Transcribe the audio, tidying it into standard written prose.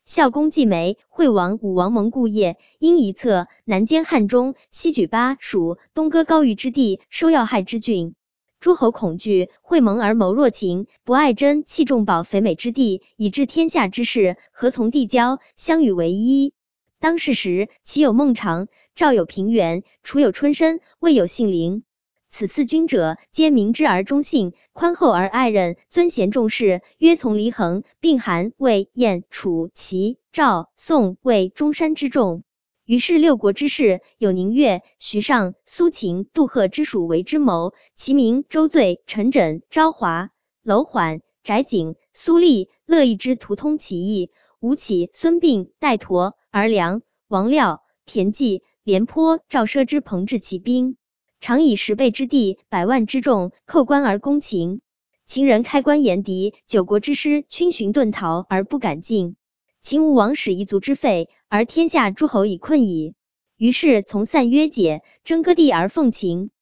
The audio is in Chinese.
孝公继梅，惠王武王蒙故业，因一策，南兼汉中，西举巴蜀，东割高腴之地，收要害之郡。诸侯恐惧，会盟而谋若秦，不爱珍弃重保肥美之地，以致天下之士，何从递交，相与为一。当世时，齐有孟尝，赵有平原，楚有春申，魏有信陵。此四君者，皆明知而忠信，宽厚而爱人，尊贤重士，约从离衡，并韩、魏、燕、楚、齐、赵、宋、魏中山之众。于是六国之士，有宁越、徐尚、苏秦、杜赫之属为之谋，其名周醉、陈轸、昭华、楼缓、翟景、苏厉、乐毅之图通其意，吴起、孙膑、戴佗、儿良、王廖、田忌、廉颇、赵奢之朋至其兵。常以10倍之地，100万之众，扣关而攻秦。秦人开关严敌，9国之师逡巡遁逃而不敢进。秦无王室一族之废，而天下诸侯已困矣。于是从散约解，争割地而奉秦。